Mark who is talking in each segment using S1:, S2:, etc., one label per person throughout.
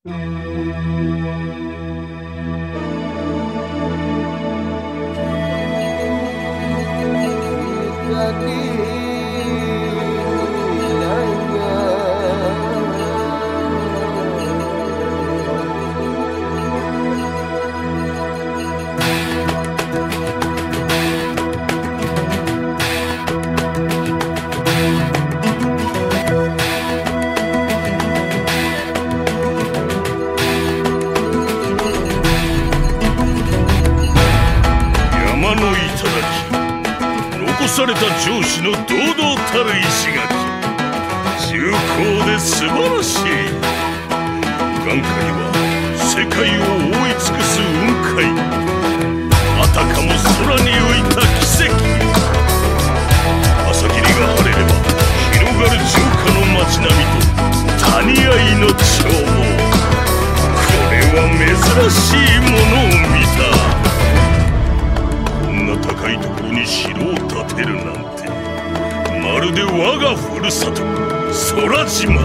S1: 残された上司の堂々たる石垣、重厚で素晴らしい。眼下には世界を覆い尽くす雲海、あたかも空に浮いた奇跡。朝霧が晴れれば広がる城下の街並みと谷合の眺望、これは珍しいものを見た。高いところに城を建てるなんて、まるで我がふるさと空島。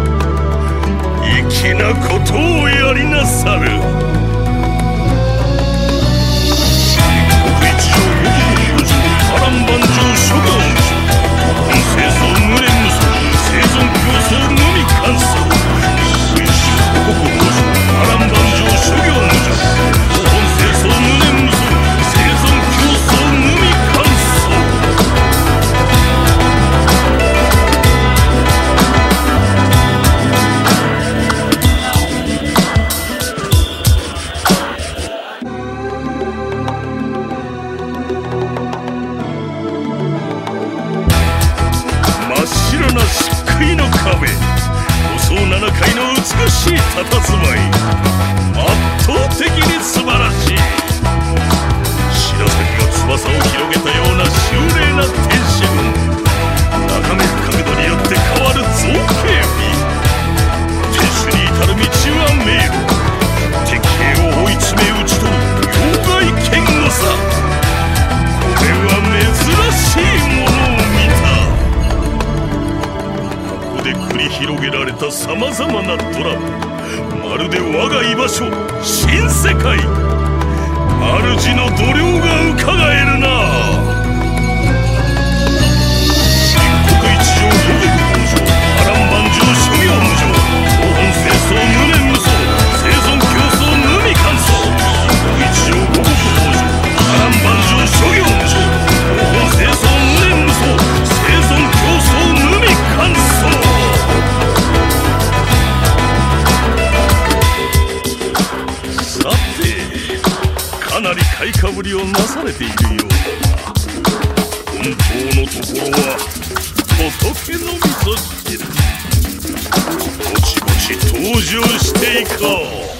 S1: 粋なことをやりなさる。国一条五国の波乱万丈諸行無常、本清掃無念無双、生存競争のみ完走。国一条五国の波乱万丈諸行無常、本清掃無念無双、細7階の美しい佇まい、圧倒的に素晴らしい。白鷺が翼を広げたような秀麗な天使軍、眺める角度によって変わる造形美。天守に至る道は迷路、敵兵を追い詰め打ち取る妖怪剣護さ。これは珍しいものを見た。で繰り広げられたさまざまなドラマ、まるで我が居場所新世界。主の度量がうかがえるな。新国一条五国無常、波乱万丈諸行無常、東本清掃無念無双、生存競争無味乾燥。新国一条五国無常、波乱万丈諸行無常、東本清掃無念無双、生存競争無味乾燥。さて、かなり買いかぶりをなされているようだが、本当のところは仏の味噌汁。ぼちぼち登場していこう。